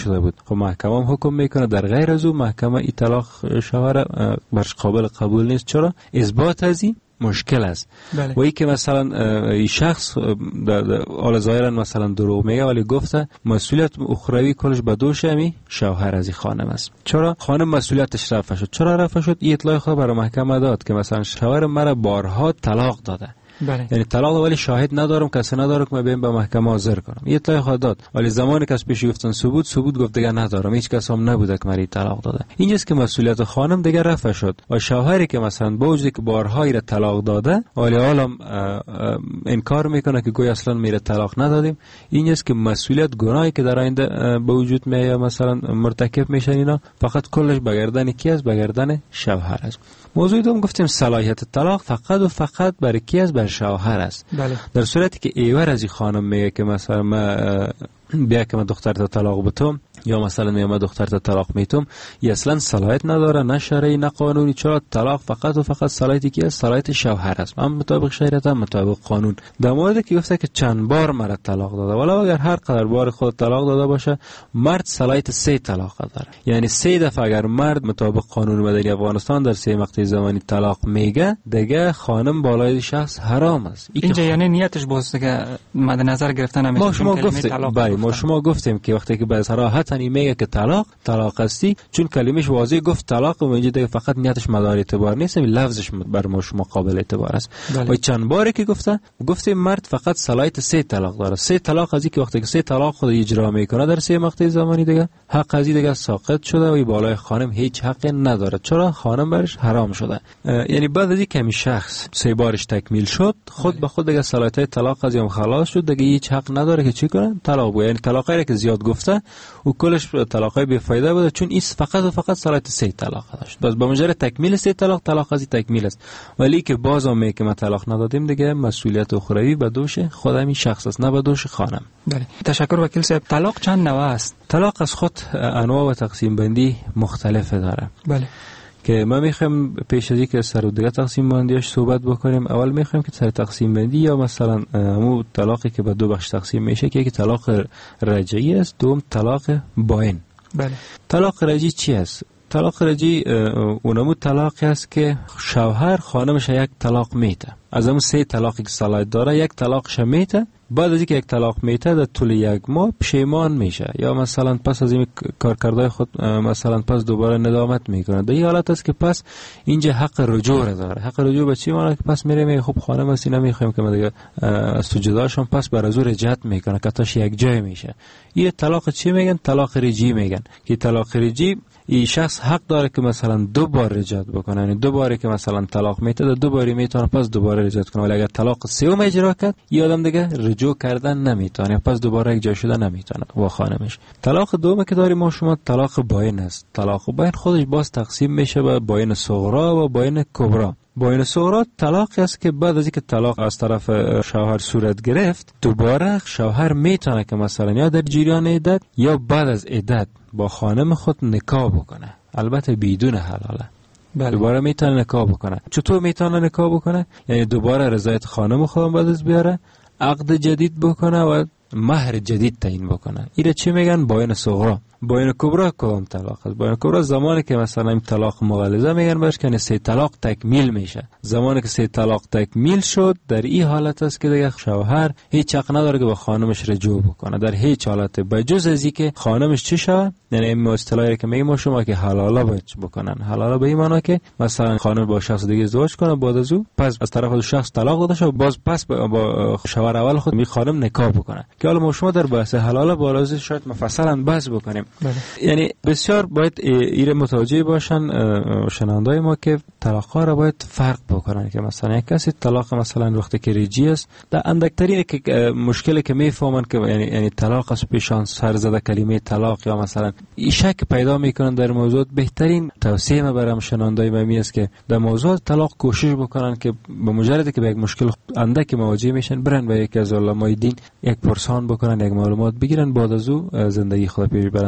شده بود. خب محکمه هم حکم میکنه در غیر از او محکمه این طلاق شوهر برش قابل قبول نیست. چرا؟ اثبات از این مشکل است. بله. و ای که مثلا این شخص حالا ظاهرا مثلا دروغ میگه ولی گفته مسئولیت اخروی کلش به دوش امی شوهر از این خانم است. چرا؟ خانم مسئولیتش رفع شد. چرا رفع شد؟ این اطلاع خود برای محکمه داد که مثلا شوهر مرا بارها طلاق داده. بله. یعنی طلاق ولی شاهد ندارم، کسی نداره که من برم به محکمه حاضر کنم. یه اطلاع خود داد ولی زمانی که از پیش گفتن ثبوت گفت دیگه ندارم، هیچ کس هم نبوده که مری طلاق داده. اینجاست که مسئولیت خانم دیگه رفع شد و شوهری که مثلا با وجودی که بارها را طلاق داده ولی حالا انکار میکنه که گویا اصلا میره طلاق ندادیم، اینجاست که مسئولیت گناهی که در آینده به وجود میاد مثلا مرتکب میشن اینا فقط کلش به گردن کی است؟ به گردن شوهر است. موضوع دوم گفتیم صلاحیت طلاق فقط و فقط برای کی است؟ بر شوهر است. بله. در صورتی که ایور از این خانم میگه که مثلا بیا که من دخترت طلاق بتم یا مثلا میگه من دخترت طلاق میتم، این اصلا صلاحیت نداره، نه شرعی نه قانونی. چرا؟ طلاق فقط و فقط صلاحیتی کی است؟ صلاحیت شوهر است، هم مطابق شریعت هم مطابق قانون. در موردی که گفته که چند بار مرد طلاق داده، ولی اگر هر قدر بار خود طلاق داده باشه، مرد صلاحیت 3 طلاق داره. یعنی 3 دفعه اگر مرد مطابق قانون مدنی افغانستان در 3 مقطع زمانی طلاق میگه، دیگه خانم بالای شخص حرام است. اینجا یعنی نیتش باز که مد نظر گرفتن نمیشه. ما شما گفتیم که وقتی که به صراحت میگه که طلاق هستی، چون کلمش واضح گفت طلاق و اینجا دیگه فقط نیتش مدار اعتبار نیست، لفظش بر ما شما قابل اعتبار است. و چند باری که گفته مرد فقط صلاحیت 3 طلاق داره. 3 طلاق از که وقتی که 3 طلاق خود اجرا میکنه در 3 مقطع زمانی دیگه حق از دیگه ساقط شده و این بالای خانم هیچ حقی نداره. چرا؟ خانم برش حرام شده. یعنی بعد از اینکه شخص 3 بارش تکمیل شد، خود به خود دیگه صلاحیت طلاق از خلاص شد، دیگه هیچ حق نداره که چی کنه؟ طلاق بگیره. یعنی طلاقی که زیاد گفته و کلش طلاقای بی فایده بوده، چون این فقط و فقط صلاحیت 3 طلاق داشت. بس به مجرد تکمیل 3 طلاق از تکمیل است. ولی که بازم میگه که ما طلاق ندادیم، دیگه مسئولیت اخروی به دوش خود همین شخص است، نه به دوش خانم. بله. تشکر وکیل صاحب. طلاق چند نوع است؟ طلاق از خود انواع و تقسیم بندی مختلف داره. بله. که ما میخوایم پیش از اینکه سر و دیگه تقسیم بندیش صحبت بکنیم، اول میخوایم که سر تقسیم بندی یا مثلا همون طلاقی که به 2 بخش تقسیم میشه که یکی طلاق رجعی است، دوم طلاق باین. بله. طلاق رجعی چی است؟ طلاق رجعی اونمو طلاقی است که شوهر خانمش یک طلاق میته، از همون 3 طلاقی که صلاحیت داره یک طلاقش میته، بعد از اینکه یک طلاق میته در طول 1 ماه پشیمان میشه یا مثلا پس از این کارکردهای خود مثلا پس دوباره ندامت میکنه. در این حالت است که پس اینجا حق رجوع داره. حق رجوع به چی معنی؟ که پس میره میگه خب خانم هستی نمیخوایم که من دیگه از تو جدا شم، پس بر از او رجعت میکنه که تاش یک جای میشه. این طلاق چی میگن؟ طلاق رجعی میگن. که طلاق رجعی این شخص حق داره که مثلا 2 بار رجعت بکنه، یعنی 2 باری که مثلا طلاق میته 2 باری میتونه پس دوباره رجعت کنه. ولی اگر طلاق 3م اجرا کرد، یه آدم دیگه رجوع کردن نمیتونه، پس دوباره یک جا شده نمیتونه با خانمش. طلاق دوم که داریم ما شما طلاق باین است. طلاق باین خودش باز تقسیم میشه به باین صغرا و باین کبرا. باین صغرا طلاقی است که بعد از اینکه طلاق از طرف شوهر صورت گرفت، دوباره شوهر میتونه که مثلا یا در جریان عدت یا بعد از عدت با خانم خود نکاح بکنه، البته بدون حلاله. بله. دوباره میتونه نکاح بکنه. چطور میتونه نکاح بکنه؟ یعنی دوباره رضایت خانم خود بعد از بیاره، عقد جدید بکنه و مهر جدید تعیین بکنه. اینا چی میگن؟ باین صغرا. باین کبرا کدام طلاق است؟ باین کبرا زمانی که مثلا این طلاق مغلظه میگن برش که 3 طلاق تکمیل میشه. زمانی که 3 طلاق تکمیل شد، در این حالت است که دیگه شوهر هیچ حق نداره که با خانمش رجوع بکنه در هیچ حالت، بجز از اینکه خانمش چی شود. یعنی این اصطلاحی که میگیم شما که حلاله باید بکنن. حلاله به این معنی که مثلا خانم با شخص دیگه ازدواج کنه، بعد از او پس از طرف شخص طلاق داده شه، باز پس با شوهر اول خود می خانم نکاح بکنه. که حالا ما شما در بحث حلاله بالا شاید مفصلا بحث بکنیم. یعنی بسیار باید این متوجه باشن شنوندای ما که طلاق‌ها را باید فرق بکنن. که مثلا یک کسی طلاق مثلا وقتی که رجعی است، در اندکترین که مشکلی که میفهمن که یعنی طلاق است پیشان سر زده کلمه طلاق یا مثلا این شک پیدا میکنن در موضوع، بهترین توصیه ما برام شنوندای ما است که در موضوع طلاق کوشش بکنن که به مجرد که به یک مشکل اندک مواجه میشن، برن به یک از علمای دین یک پرسان بکنن، یک معلومات بگیرن، بعد از او زندگی خود پیش برن.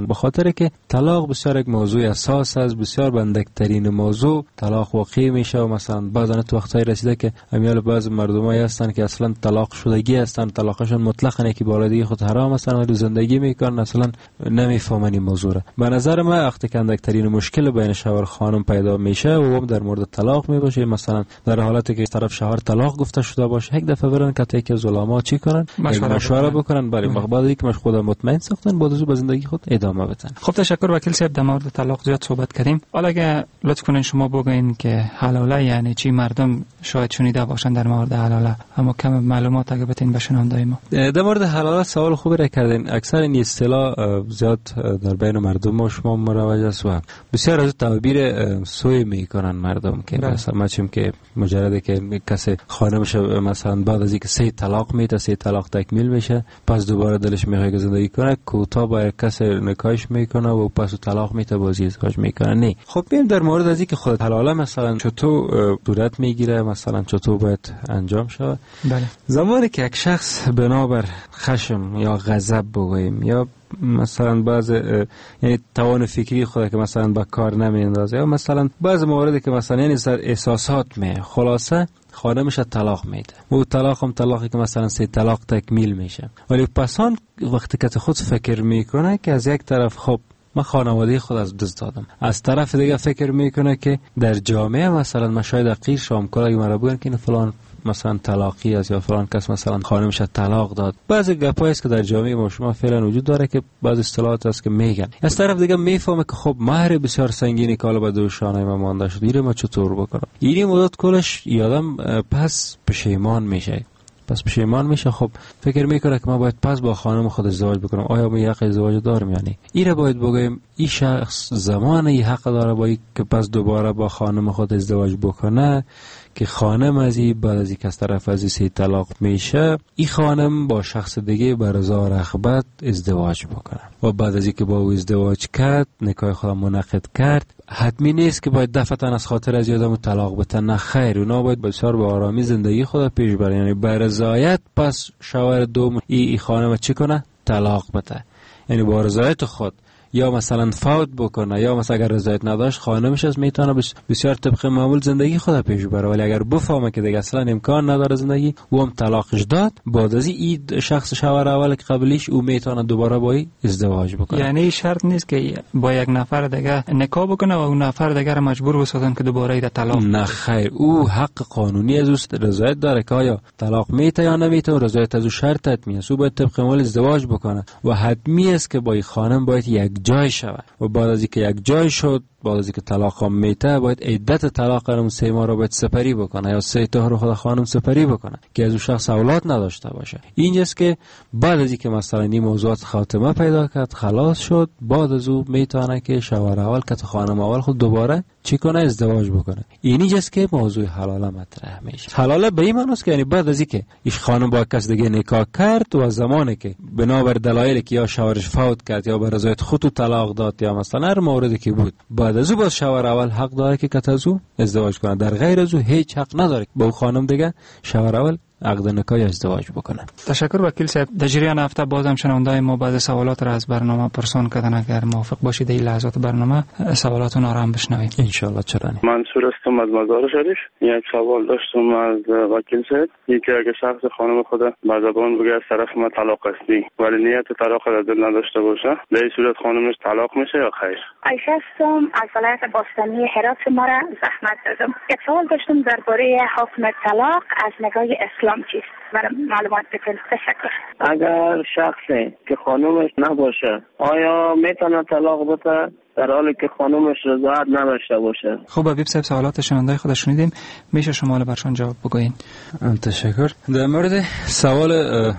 به خاطر که طلاق بسیار یک موضوع اساس است، بسیار بندکترین موضوع طلاق واقع میشه و مثلا بعضا تو وقتای رسیده که امیال بعض مردمایی هستن که اصلا طلاق شدگی هستن، طلاقشون مطلقاً یکی بالادگی خود حرام هستن ولی زندگی میکنن اصلا نمیفهمن این موضوع را. به نظر من وقتی که اندکترین مشکل بین شوهر خانم پیدا میشه و هم در مورد طلاق میباشه، مثلا در حالتی که طرف شوهر طلاق گفته شده باشه یک دفعه برن که یکی از علما چی کنن مشوره بکنن برای بعد اینکه مش خودم مطمئن ساختن بعد از به زندگی خود ادامه بدن. خب تشکر وکیل صاحب، در مورد طلاق زیاد صحبت کردیم. حالا اگه لطف کنین شما بگین که حلاله یعنی چی؟ مردم شاید شنیده باشن در مورد حلاله اما کم معلومات اگه بتین بشنونده ما. در مورد حلاله سوال خوبی را کردین. اکثر این اصطلاح زیاد در بین مردم و شما مروج است و بسیار از تعبیر سوی میکنن مردم که مثلا مچم که مجرد که کسی خانمش مثلا بعد از اینکه 3 طلاق میده 3 طلاق تکمیل میشه پس دوباره دلش میخواد که زندگی کنه کوتا با کسی نکاحش میکنه و پس طلاق میده بازی ازدواج میکنه. نه خب ببین در مورد از اینکه خود حلاله مثلا چطور صورت میگیره، مثلا چطور باید انجام شود. بله. زمانی که یک شخص بنابر خشم یا غضب بگوییم یا مثلا بعض یعنی توان فکری خود که مثلا با کار نمیاندازه یا مثلا بعض مواردی که مثلا یعنی سر احساسات می خلاصه خانمش طلاق میده و طلاق هم طلاقی که مثلا 3 طلاق تکمیل میشه ولی پسان وقتی که خود فکر میکنه که از یک طرف خب من خانواده خود از دست دادم، از طرف دیگه فکر میکنه که در جامعه مثلا من شاید حقیر شام کاری مرا بگن که فلان مثلا طلاقی است یا فلان کس مثلا خانمش طلاق داد. بعضی گپایی است که در جامعه ما شما فعلا وجود داره که بعضی اصطلاحات است که میگن. از طرف دیگه میفهمه که خب مهر بسیار سنگینی که حالا به دوشانه ما مانده شد اینو ما چطور بکنم. این مدت کلش یادم پس پشیمان میشه. پس پشیمان میشه، خب فکر میکنه که ما باید پس با خانم خود ازدواج بکنم. آیا ما حق ازدواج دارم یعنی این را باید بگویم این شخص زمانی حق داره باید که پس دوباره با خانم خود ازدواج بکنه که خانم از این بعد از اینکه از طرف از 3 طلاق میشه این خانم با شخص دیگه به رضا رغبت ازدواج بکنه و بعد از اینکه با او ازدواج کرد نکاح خود منعقد کرد حتمی نیست که باید دفعتاً از خاطر از یادم طلاق بده. نه خیر، اونا باید بسیار با آرامی زندگی خود پیش بره، یعنی به رضایت پس شوهر دوم این خانم چی کنه طلاق بده، یعنی با رضایت خود یا مثلا فوت بکنه یا مثلا اگر رضایت نداشت خانمش از میتونه بسیار طبق معمول زندگی خود پیش بره ولی اگر بفهمه که دیگه اصلا امکان نداره زندگی و هم طلاقش داد بعد از این شخص شوهر اول که قبلیش او میتونه دوباره با ازدواج بکنه. یعنی شرط نیست که با یک نفر دیگه نکاح بکنه و اون نفر دیگه رو مجبور بسازن که دوباره ای طلاق. نه خیر، او حق قانونی از اوست، رضایت داره که آیا طلاق میته یا نمیته، رضایت از او شرط حتمی است. او باید طبق معمول ازدواج بکنه و حتمی است که با این خانم باید یک جای شود و بعد از اینکه یک جای شد بعد از اینکه طلاق هم میته باید عدت طلاق رو 3 ماه رو باید سپری بکنه یا 3 تا رو خود خانم سپری بکنه که از اون شخص اولاد نداشته باشه. اینجاست که بعد از اینکه مثلا این موضوعات خاتمه پیدا کرد خلاص شد بعد از اون میتونه که شوهر اول که خانم اول خود دوباره چی کنه ازدواج بکنه. اینجاست که موضوع حلاله مطرح میشه. حلاله به این معنی است که یعنی بعد از اینکه ایش خانم با کس دیگه نکاح کرد و زمانی که بنابر دلایلی که یا شوهرش فوت کرد یا به رضایت خود طلاق داد یا مثلا هر موردی که بود بعد از او باز شوهر اول حق داره که از او ازدواج کنه، در غیر از او هیچ حق نداره با خانم دیگه شوهر اول عقد نکاح ازدواج بکنه. تشکر وکیل صاحب. در جریان هفته بازم شنوندای ما بعضی سوالات را از برنامه پرسان کردن، اگر موافق باشید این لحظات برنامه سوالاتون را هم بشنویم ان شاء الله. چرا نه. منصور هستم از مزار شریف. یک سوال داشتم از وکیل صاحب، اینکه اگه شخص خانم خود با زبان بگه از طرف ما طلاق هستی ولی نیت طلاق را دل نداشته باشه به این صورت خانمش طلاق میشه یا خیر؟ عایشه هستم از ولایت باستانی هرات. ما را زحمت دادم. یک سوال داشتم درباره حکم طلاق از نگاه اسلام چیست؟ برای معلومات بکنید. تشکر. اگر شخصی که خانومش نباشه آیا میتونه طلاق بده در حالی که خانومش رضایت نداشته باشه؟ خب حبیب صاحب سوالات شنوندای خود شنیدیم، میشه شما برشان جواب بگوین؟ تشکر. در مورد سوال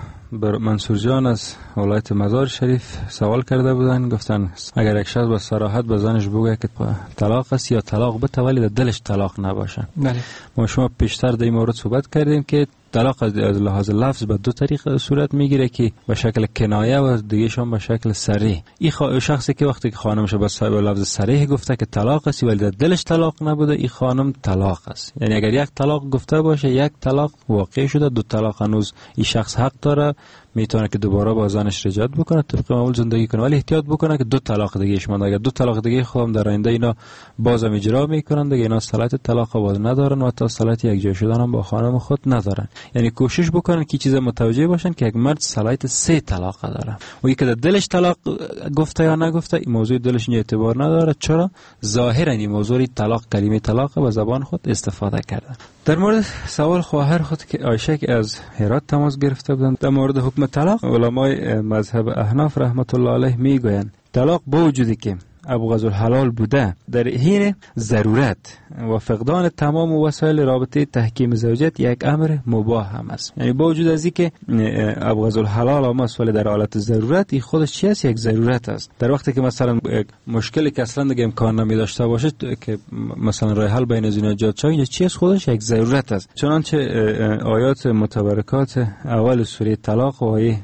منصور جان از ولایت مزار شریف سوال کرده بودن، گفتن اگر یک شخص با صراحت به زنش بگه که طلاق است یا طلاق بده ولی در دلش طلاق نباشه. بله. ما شما پیشتر در این مورد صحبت کردیم که طلاق از لحاظ لفظ به 2 طریق صورت میگیره که به شکل کنایه و دیگه شون به شکل صریح. این شخصی که وقتی که خانمش به لفظ صریح گفته که طلاق است ولی در دلش طلاق نبوده این خانم طلاق است. یعنی اگر یک طلاق گفته باشه یک طلاق واقع شده، 2 طلاق هنوز این شخص حق داره میتونه که دوباره با زنش رجعت بکنه، طبق معمول زندگی کنه، ولی احتیاط بکنه که 2 طلاق دیگه اش مونده. اگر 2 طلاق دیگه خودم در آینده اینا بازم اجرا میکنن دیگه، اینا صلاحیت طلاق باز ندارن و تا صلاحیت یک جای شدن هم با خانم خود ندارن. یعنی کوشش بکنن که چیز متوجه باشن که یک مرد صلاحیت 3 طلاق داره و یک که دلش طلاق گفته یا نگفته این موضوع دلش اعتبار نداره. چرا؟ ظاهرا این موضوع طلاق، کلمه طلاق به زبان خود استفاده کردن. در مورد سوال خواهر خود که عایشه که از هرات تماس گرفته بودند در مورد حکم طلاق، علمای مذهب احناف رحمت الله علیه میگویند طلاق با وجودی که ابغض الحلال بوده در حین ضرورت و فقدان تمام وسایل رابطه تحکیم زوجیت یک امر مباح هم است. یعنی با وجود از اینکه ابغض الحلال هم است ولی در حالت ضرورت این خودش چی است؟ یک ضرورت است. در وقتی که مثلا مشکلی که اصلا دیگه امکان نمی داشته باشه که مثلا راه حل بین از اینا ایجاد شه، چی است؟ خودش یک ضرورت است. چنانچه آیات متبرکات اول سوره طلاق و آیه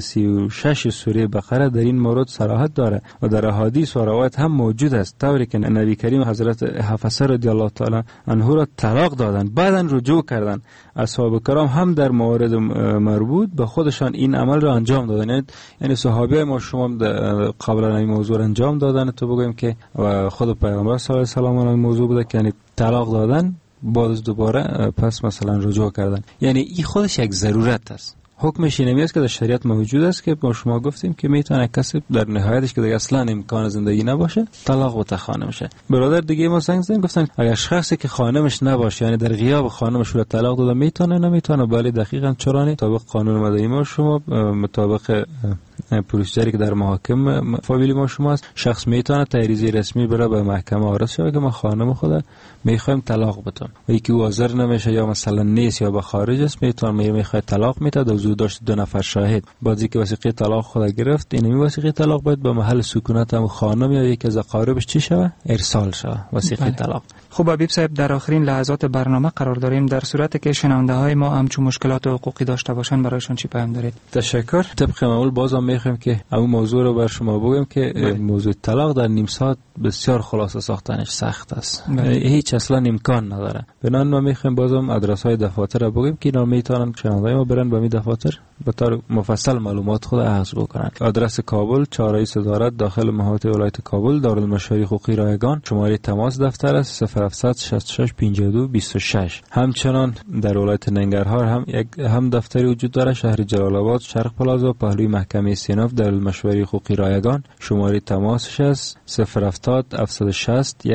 236 سوره بقره در این مورد صراحت داره و در احادیث و هم موجود است، طوری که نبی کریم حضرت حفصه رضی الله تعالی عنها را طلاق دادن، بعداً رجوع کردن. اصحاب کرام هم در موارد مربوط به خودشان این عمل را انجام دادن. یعنی صحابه ما شما قبلا این موضوع را انجام دادن، تو بگویم که خود پیامبر صلی الله علیه و آله این موضوع بوده که یعنی طلاق دادن بعد از دوباره پس مثلا رجوع کردن. یعنی این خودش یک ضرورت است. حکمش اینمی است که در شریعت موجود است که با شما گفتیم که میتونه کسی در نهایتش که دیگه اصلا امکان زندگی نباشه طلاق بده خانمشه. برادر دیگه ما زنگ زدن گفتن اگر شخصی که خانمش نباشه یعنی در غیاب خانمش رو طلاق داده میتونه نمیتونه، ولی دقیقاً چرا مطابق قانون مدنی ما شما مطابق پروسیجری که در محاکم فامیلی ما شما است، شخص میتونه تحریزی رسمی بره به محکمه عرض شه که ما خانم خود میخوایم طلاق بدم و یکی حاضر نمیشه یا مثلا نیست یا به خارج است، میتونه میخواد طلاق میده. دوزو داشت 2 نفر شاهد، بعدی که وثیقه طلاق خود گرفت، این وثیقه طلاق باید به محل سکونت هم خانم یا یکی از اقاربش چی شوه؟ ارسال شوه وثیقه طلاق. خب حبیب صاحب، در آخرین لحظات برنامه قرار داریم. در صورتی که شنونده های ما همچون مشکلات حقوقی داشته باشن برایشون چی پیام دارید؟ تشکر. طبق معمول بازم میخوایم که اون موضوع رو بر شما بگم که موضوع طلاق در نیم ساعت بسیار خلاصه ساختنش سخت است. هیچ اصلا امکان نداره. بنابراین ما میخوایم بازم آدرس های دفاتر رو بگیم که اینا میتونن شنونده ما برن به می دفاتر به طور مفصل معلومات خود اخذ بکنن. آدرس کابل، چهارراه صدارت داخل محوطه ولایت کابل، دارالمشاوره حقوقی رایگان. شماره تماس دفتر است 0766 52 26. همچنان در ولایت ننگرهار هم دفتری وجود داره، شهر جلال آباد، شرق پلازا، پهلوی محکمه سیناف، دارالمشاوره حقوقی رایگان. شماره تماسش است 070 760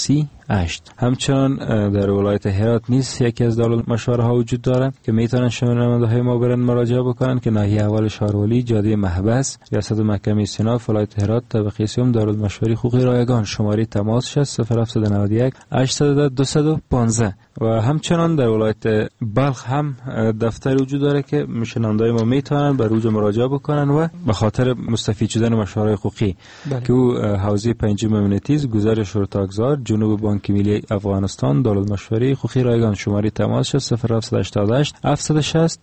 138. همچنان در ولایت هرات نیز یکی از دارالمشاوره ها وجود داره که میتونن شنونده های ما برن مراجعه بکنن که ناحیه اول شهرولی، جاده محبس، ریاست محکمه سیناف، ولایت هرات، طبقه سیوم، دارالمشاوره حقوقی رایگان. شماره تماسش است 0791 810 215. و همچنان در ولایت بلخ هم دفتر وجود داره که شنونده‌های ما میتونن بر اوج مراجعه بکنن و به خاطر مستفید شدن مشاوره حقوقی که او حوزه 5 امنیتیز، گذر شورتاگزار، جنوب بانک ملی افغانستان، دارالمشاوره حقوقی رایگان. شماره تماس 0788 760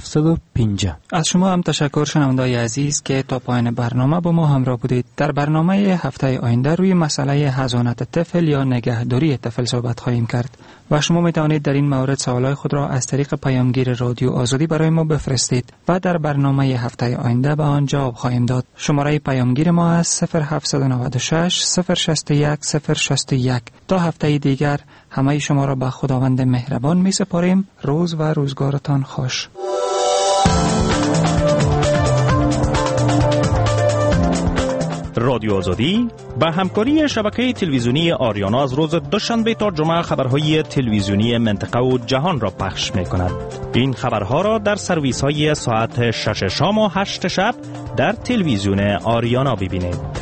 750. از شما هم تشکر شنونده‌های عزیز که تا پایان برنامه با ما همراه بودید. در برنامه هفته آینده روی مسئله حضانت طفل یا نگهداری طفل صحبت خواهیم کرد و شما می توانید در این مورد سوالای خود را از طریق پیامگیر رادیو آزادی برای ما بفرستید و در برنامه هفته آینده به آن جواب خواهیم داد. شماره پیامگیر ما است 0796 061 061. تا هفته دیگر همه شما را به خداوند مهربان می سپاریم. روز و روزگارتان خوش. رادیو آزادی با همکاری شبکه تلویزیونی آریانا از روز دوشنبه تا جمعه خبرهای تلویزیونی منطقه و جهان را پخش می کند. این خبرها را در سرویس های ساعت 6 شام و 8 شب در تلویزیون آریانا ببینید.